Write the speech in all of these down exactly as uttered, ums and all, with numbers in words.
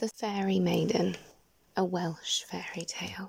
The Fairy Maiden, a Welsh fairy tale.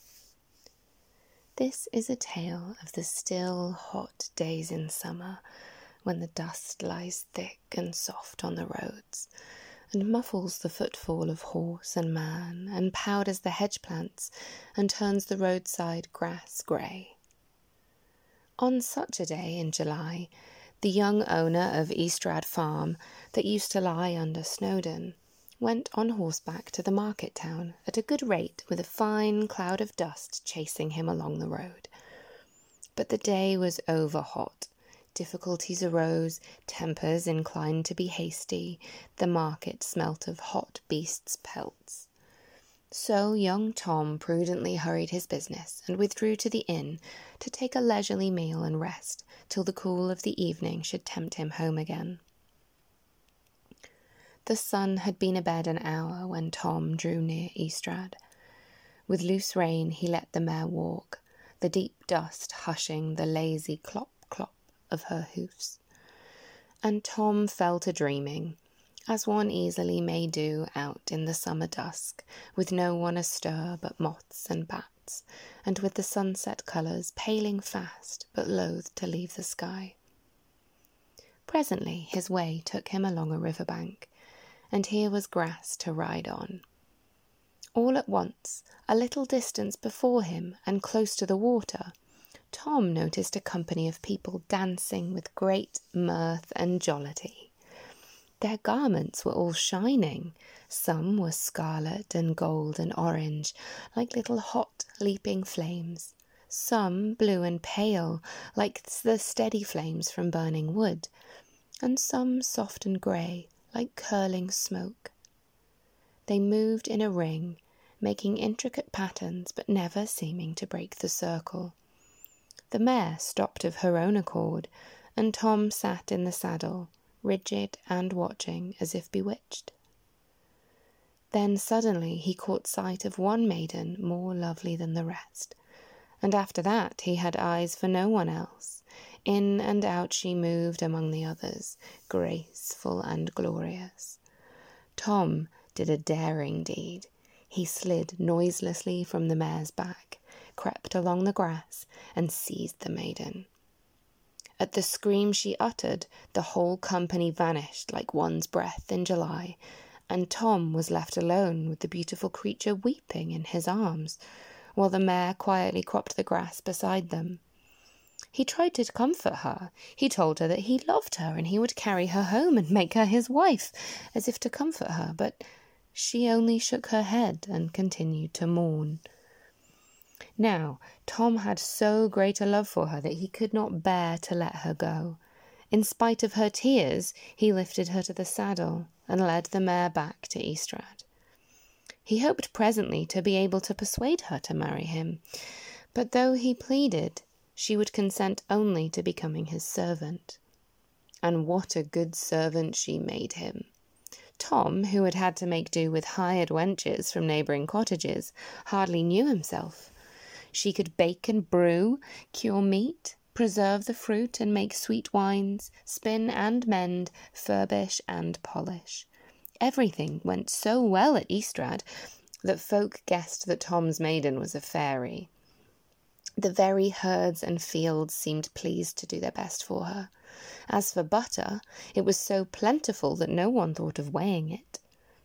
This is a tale of the still, hot days in summer, when the dust lies thick and soft on the roads, and muffles the footfall of horse and man, and powders the hedge plants, and turns the roadside grass grey. On such a day in July, the young owner of Ystrad Farm, that used to lie under Snowdon, went on horseback to the market town at a good rate, with a fine cloud of dust chasing him along the road. But the day was over hot. Difficulties arose, tempers inclined to be hasty, the market smelt of hot beasts' pelts. So young Tom prudently hurried his business and withdrew to the inn to take a leisurely meal and rest till the cool of the evening should tempt him home again. The sun had been abed an hour when Tom drew near Ystrad. With loose rein he let the mare walk, the deep dust hushing the lazy clop-clop of her hoofs. And Tom fell to dreaming, as one easily may do out in the summer dusk, with no one astir but moths and bats, and with the sunset colours paling fast but loath to leave the sky. Presently his way took him along a river bank, and here was grass to ride on. All at once, a little distance before him and close to the water, Tom noticed a company of people dancing with great mirth and jollity. Their garments were all shining. Some were scarlet and gold and orange, like little hot leaping flames. Some blue and pale, like the steady flames from burning wood, and some soft and grey, like curling smoke. They moved in a ring, making intricate patterns but never seeming to break the circle. The mare stopped of her own accord, and Tom sat in the saddle, rigid and watching as if bewitched. Then suddenly he caught sight of one maiden more lovely than the rest, and after that he had eyes for no one else. In and out she moved among the others, graceful and glorious. Tom did a daring deed. He slid noiselessly from the mare's back, crept along the grass, and seized the maiden. At the scream she uttered, the whole company vanished like one's breath in July, and Tom was left alone with the beautiful creature weeping in his arms, while the mare quietly cropped the grass beside them. He tried to comfort her. He told her that he loved her and he would carry her home and make her his wife, as if to comfort her, but she only shook her head and continued to mourn. Now, Tom had so great a love for her that he could not bear to let her go. In spite of her tears, he lifted her to the saddle and led the mare back to Ystrad. He hoped presently to be able to persuade her to marry him, but though he pleaded, she would consent only to becoming his servant. And what a good servant she made him! Tom, who had had to make do with hired wenches from neighbouring cottages, hardly knew himself. She could bake and brew, cure meat, preserve the fruit and make sweet wines, spin and mend, furbish and polish. Everything went so well at Ystrad that folk guessed that Tom's maiden was a fairy. The very herds and fields seemed pleased to do their best for her. As for butter, it was so plentiful that no one thought of weighing it.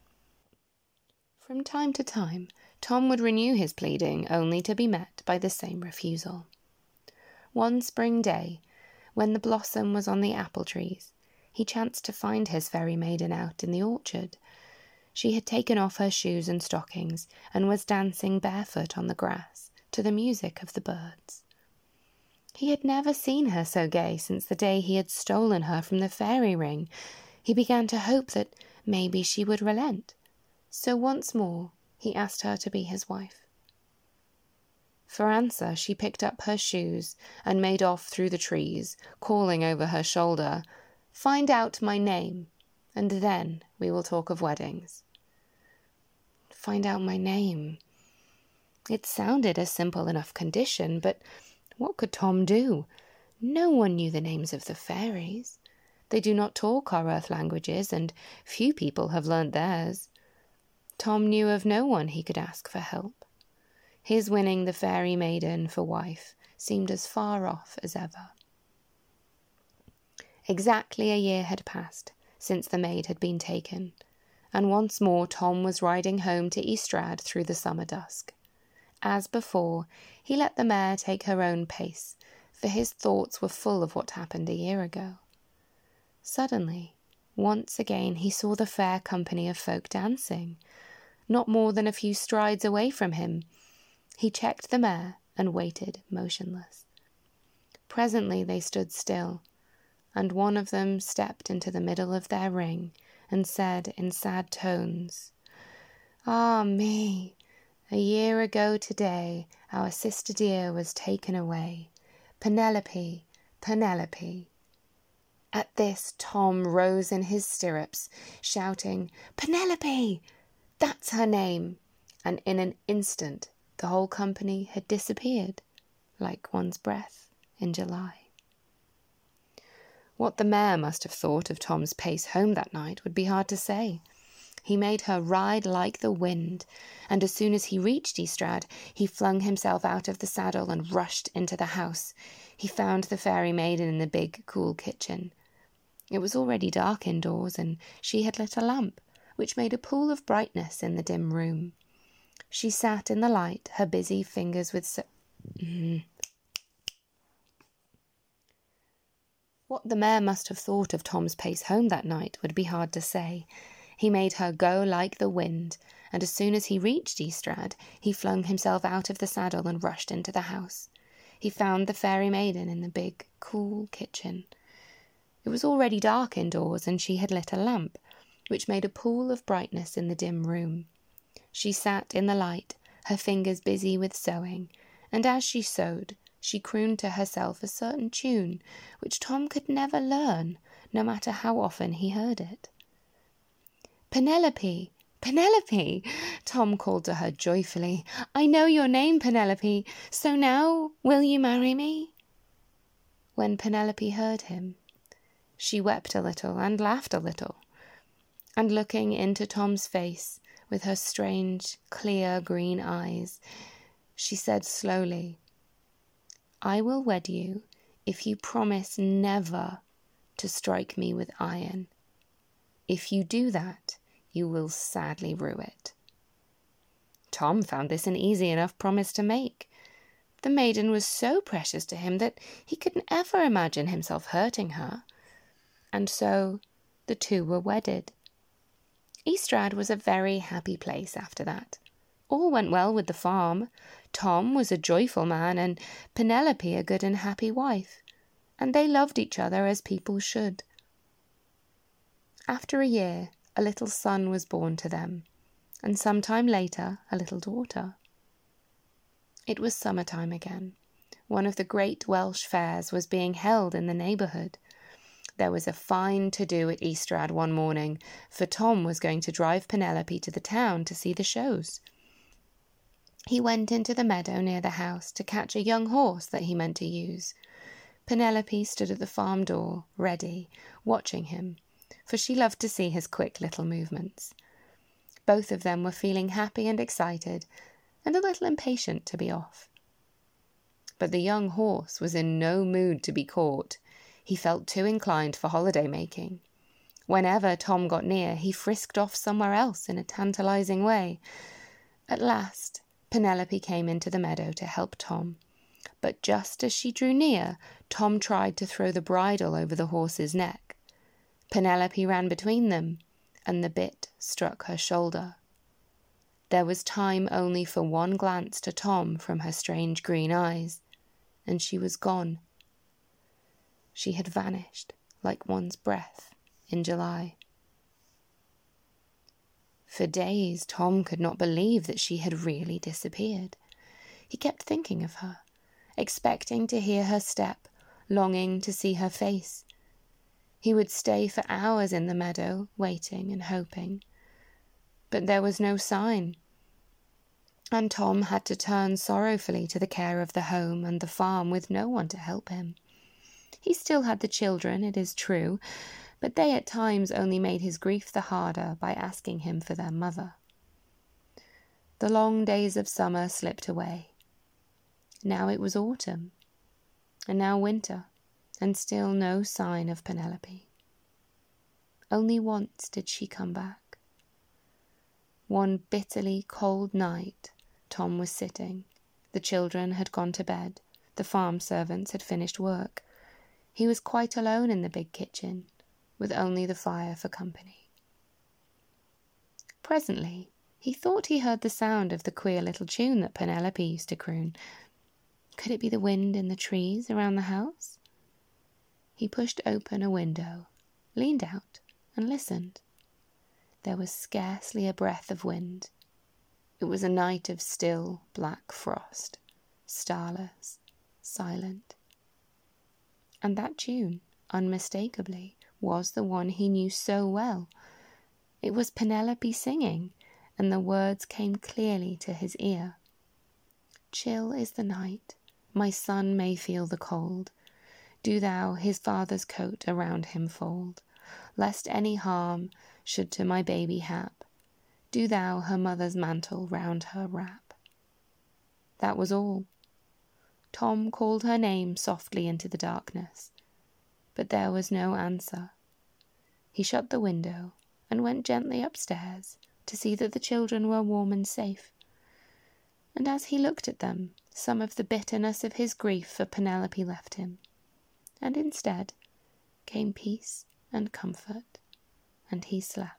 From time to time, Tom would renew his pleading, only to be met by the same refusal. One spring day, when the blossom was on the apple trees, he chanced to find his fairy maiden out in the orchard. She had taken off her shoes and stockings, and was dancing barefoot on the grass, to the music of the birds. He had never seen her so gay since the day he had stolen her from the fairy ring. He began to hope that maybe she would relent. So once more he asked her to be his wife. For answer she picked up her shoes and made off through the trees, calling over her shoulder, "Find out my name, and then we will talk of weddings." Find out my name. It sounded a simple enough condition, but what could Tom do? No one knew the names of the fairies. They do not talk our earth languages, and few people have learnt theirs. Tom knew of no one he could ask for help. His winning the fairy maiden for wife seemed as far off as ever. Exactly a year had passed since the maid had been taken, and once more Tom was riding home to Ystrad through the summer dusk. As before, he let the mare take her own pace, for his thoughts were full of what happened a year ago. Suddenly, once again he saw the fair company of folk dancing, not more than a few strides away from him. He checked the mare and waited motionless. Presently they stood still, and one of them stepped into the middle of their ring and said in sad tones, "Ah me, a year ago today our sister dear was taken away, Penelope, Penelope." At this Tom rose in his stirrups, shouting, "Penelope! That's her name!" And in an instant the whole company had disappeared, like one's breath in July. What the mare must have thought of Tom's pace home that night would be hard to say. He made her ride like the wind, and as soon as he reached Ystrad, he flung himself out of the saddle and rushed into the house. He found the fairy maiden in the big, cool kitchen. It was already dark indoors, and she had lit a lamp, which made a pool of brightness in the dim room. She sat in the light, her busy fingers with so- mm. What the mare must have thought of Tom's pace home that night would be hard to say. He made her go like the wind, and as soon as he reached Ystrad, he flung himself out of the saddle and rushed into the house. He found the fairy maiden in the big, cool kitchen. It was already dark indoors, and she had lit a lamp, which made a pool of brightness in the dim room. She sat in the light, her fingers busy with sewing, and as she sewed, she crooned to herself a certain tune, which Tom could never learn, no matter how often he heard it. "Penelope! Penelope!" Tom called to her joyfully. "I know your name, Penelope, so now will you marry me?" When Penelope heard him, she wept a little and laughed a little, and looking into Tom's face with her strange, clear green eyes, she said slowly, "I will wed you if you promise never to strike me with iron. If you do that, you will sadly rue it." Tom found this an easy enough promise to make. The maiden was so precious to him that he couldn't ever imagine himself hurting her. And so the two were wedded. Ystrad was a very happy place after that. All went well with the farm. Tom was a joyful man, and Penelope a good and happy wife, and they loved each other as people should. After a year, a little son was born to them, and some time later, a little daughter. It was summertime again. One of the great Welsh fairs was being held in the neighbourhood. There was a fine to-do at Ystrad one morning, for Tom was going to drive Penelope to the town to see the shows. He went into the meadow near the house to catch a young horse that he meant to use. Penelope stood at the farm door, ready, watching him, for she loved to see his quick little movements. Both of them were feeling happy and excited, and a little impatient to be off. But the young horse was in no mood to be caught. He felt too inclined for holiday-making. Whenever Tom got near, he frisked off somewhere else in a tantalizing way. At last, Penelope came into the meadow to help Tom. But just as she drew near, Tom tried to throw the bridle over the horse's neck. Penelope ran between them, and the bit struck her shoulder. There was time only for one glance to Tom from her strange green eyes, and she was gone. She had vanished like one's breath in July. For days, Tom could not believe that she had really disappeared. He kept thinking of her, expecting to hear her step, longing to see her face. He would stay for hours in the meadow, waiting and hoping. But there was no sign, and Tom had to turn sorrowfully to the care of the home and the farm with no one to help him. He still had the children, it is true, but they at times only made his grief the harder by asking him for their mother. The long days of summer slipped away. Now it was autumn, and now winter, and still no sign of Penelope. Only once did she come back. One bitterly cold night, Tom was sitting. The children had gone to bed. The farm servants had finished work. He was quite alone in the big kitchen, with only the fire for company. Presently, he thought he heard the sound of the queer little tune that Penelope used to croon. Could it be the wind in the trees around the house? He pushed open a window, leaned out, and listened. There was scarcely a breath of wind. It was a night of still black frost, starless, silent. And that tune, unmistakably, was the one he knew so well. It was Penelope singing, and the words came clearly to his ear. Chill is the night, my son may feel the cold. Do thou his father's coat around him fold, lest any harm should to my baby hap. Do thou her mother's mantle round her wrap. That was all. Tom called her name softly into the darkness, but there was no answer. He shut the window and went gently upstairs to see that the children were warm and safe. And as he looked at them, some of the bitterness of his grief for Penelope left him, and instead came peace and comfort, and he slept.